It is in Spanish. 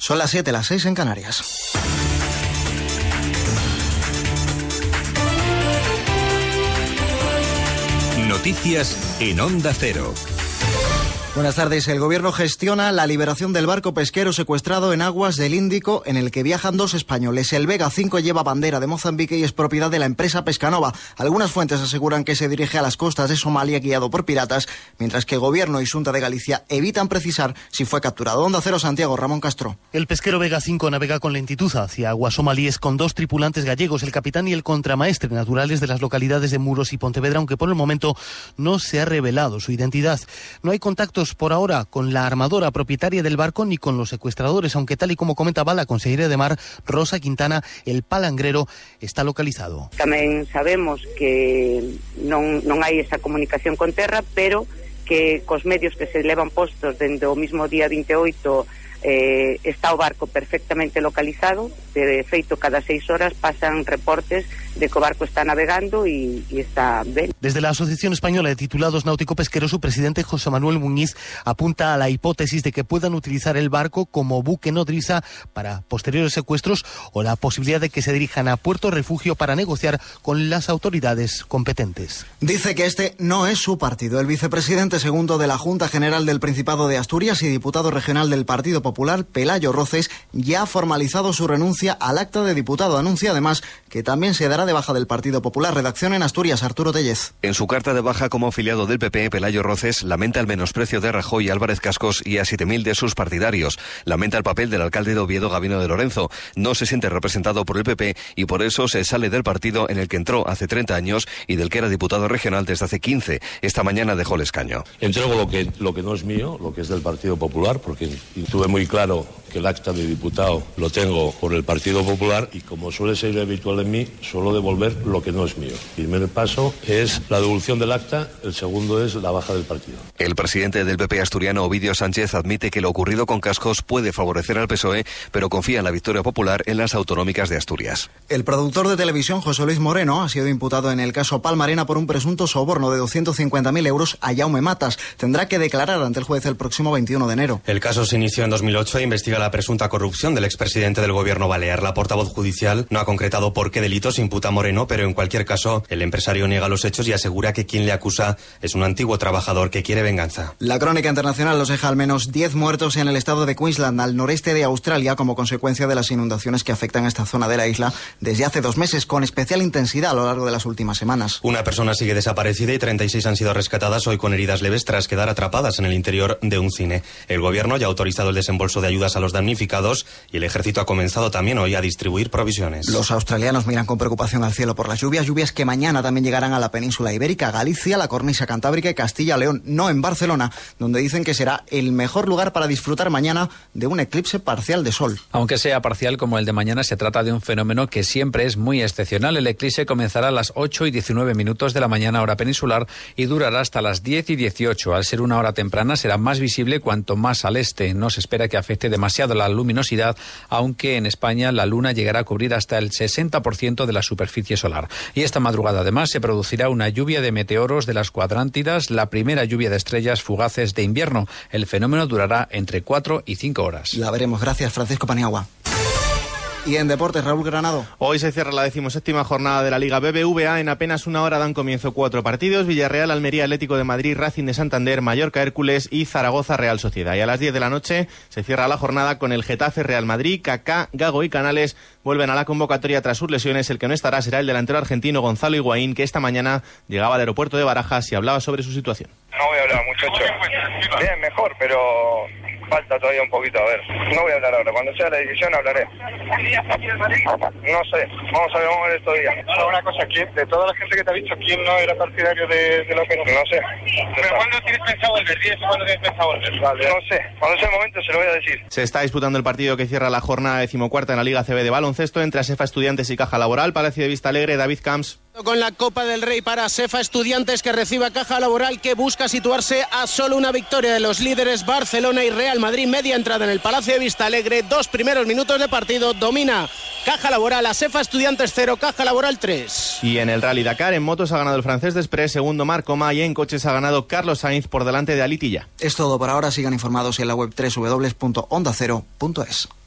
Son las 7, las 6 en Canarias. Noticias en Onda Cero. Buenas tardes. El Gobierno gestiona la liberación del barco pesquero secuestrado en aguas del Índico, en el que viajan 2 españoles. El Vega 5 lleva bandera de Mozambique y es propiedad de la empresa Pescanova. Algunas fuentes aseguran que se dirige a las costas de Somalia guiado por piratas, mientras que Gobierno y Xunta de Galicia evitan precisar si fue capturado. Onda Cero, Santiago, Ramón Castro. El pesquero Vega 5 navega con lentitud hacia aguas somalíes con 2 tripulantes gallegos, el capitán y el contramaestre, naturales de las localidades de Muros y Pontevedra, aunque por el momento no se ha revelado su identidad. No hay contactos por ahora con la armadora propietaria del barco ni con los secuestradores, aunque tal y como comentaba la consejera de Mar, Rosa Quintana, el palangrero está localizado. Tamén sabemos que non hai esa comunicación con terra, pero que cos medios que se levan postos dende o mismo día 28 está o barco perfectamente localizado. De feito, cada 6 horas pasan reportes de que o barco está navegando y está ben. Desde la Asociación Española de Titulados Náutico-Pesqueros, su presidente José Manuel Muñiz apunta a la hipótesis de que puedan utilizar el barco como buque nodriza para posteriores secuestros o la posibilidad de que se dirijan a Puerto Refugio para negociar con las autoridades competentes. Dice que este no es su partido. El vicepresidente segundo de la Junta General del Principado de Asturias y diputado regional del Partido Popular, Pelayo Roces, ya ha formalizado su renuncia al acta de diputado. Anuncia además que también se dará de baja del Partido Popular. Redacción en Asturias, Arturo Tellez. En su carta de baja como afiliado del PP, Pelayo Roces lamenta el menosprecio de Rajoy y Álvarez Cascos y a 7.000 de sus partidarios. Lamenta el papel del alcalde de Oviedo, Gabino de Lorenzo. No se siente representado por el PP y por eso se sale del partido en el que entró hace 30 años y del que era diputado regional desde hace 15. Esta mañana dejó el escaño. Entrego lo que no es mío, lo que es del Partido Popular, porque tuve muy claro que el acta de diputado lo tengo por el Partido Popular y, como suele ser habitual en mí, suelo devolver lo que no es mío. El primer paso es la devolución del acta, el segundo es la baja del partido. El presidente del PP asturiano, Ovidio Sánchez, admite que lo ocurrido con Cascos puede favorecer al PSOE, pero confía en la victoria popular en las autonómicas de Asturias. El productor de televisión, José Luis Moreno, ha sido imputado en el caso Palmarena por un presunto soborno de 250.000 euros a Jaume Matas. Tendrá que declarar ante el juez el próximo 21 de enero. El caso se inició en 2008 e investiga la presunta corrupción del expresidente del gobierno balear. La portavoz judicial no ha concretado por qué delito se imputa a Moreno, pero en cualquier caso el empresario niega los hechos y asegura que quien le acusa es un antiguo trabajador que quiere venganza. La crónica internacional nos deja al menos 10 muertos en el estado de Queensland, al noreste de Australia, como consecuencia de las inundaciones que afectan a esta zona de la isla desde hace 2 meses, con especial intensidad a lo largo de las últimas semanas. Una persona sigue desaparecida y 36 han sido rescatadas hoy con heridas leves tras quedar atrapadas en el interior de un cine. El gobierno ya ha autorizado el desembolso de ayudas a los damnificados y el ejército ha comenzado también hoy a distribuir provisiones. Los australianos miran con preocupación al cielo por las lluvias que mañana también llegarán a la península ibérica, Galicia, la cornisa cantábrica y Castilla-León, no en Barcelona, donde dicen que será el mejor lugar para disfrutar mañana de un eclipse parcial de sol. Aunque sea parcial como el de mañana, se trata de un fenómeno que siempre es muy excepcional. El eclipse comenzará a las 8:19 de la mañana, hora peninsular, y durará hasta las 10:18. Al ser una hora temprana, será más visible cuanto más al este. No se espera que afecte demasiado la luminosidad, aunque en España la luna llegará a cubrir hasta el 60% de la superficie solar. Y esta madrugada además se producirá una lluvia de meteoros de las cuadrántidas, la primera lluvia de estrellas fugaces de invierno. El fenómeno durará entre 4 y 5 horas. La veremos. Gracias, Francisco Paniagua. Y en deportes, Raúl Granado. Hoy se cierra la 17ª jornada de la Liga BBVA. En apenas una hora dan comienzo 4 partidos: Villarreal, Almería, Atlético de Madrid, Racing de Santander, Mallorca, Hércules y Zaragoza, Real Sociedad. Y a las 10 de la noche se cierra la jornada con el Getafe, Real Madrid. Kaká, Gago y Canales vuelven a la convocatoria tras sus lesiones. El que no estará será el delantero argentino Gonzalo Higuaín, que esta mañana llegaba al aeropuerto de Barajas y hablaba sobre su situación. No voy a hablar, muchacho. Bien, mejor, pero falta todavía un poquito. A ver, no voy a hablar ahora. Cuando sea la decisión hablaré. No sé, vamos a ver estos días. Una cosa, ¿quién, de toda la gente que te ha dicho, quién no era partidario de la operación? No sé. ¿Pero cuándo tienes pensado volver? ¿Cuándo tienes pensado volver? Vale. No sé, cuando sea el momento se lo voy a decir. Se está disputando el partido que cierra la jornada 14ª en la Liga CB de baloncesto entre Asefa Estudiantes y Caja Laboral. Palacio de Vista Alegre, David Camps. Con la Copa del Rey para Asefa Estudiantes, que recibe a Caja Laboral, que busca situarse a solo una victoria de los líderes Barcelona y Real Madrid. Media entrada en el Palacio de Vista Alegre, 2 primeros minutos de partido, domina Caja Laboral, Asefa Estudiantes 0, Caja Laboral 3. Y en el Rally Dakar, en motos ha ganado el francés Desprez, segundo Marc Oma, y en coches ha ganado Carlos Sainz por delante de Alitilla. Es todo por ahora, sigan informados en la web www.ondacero.es.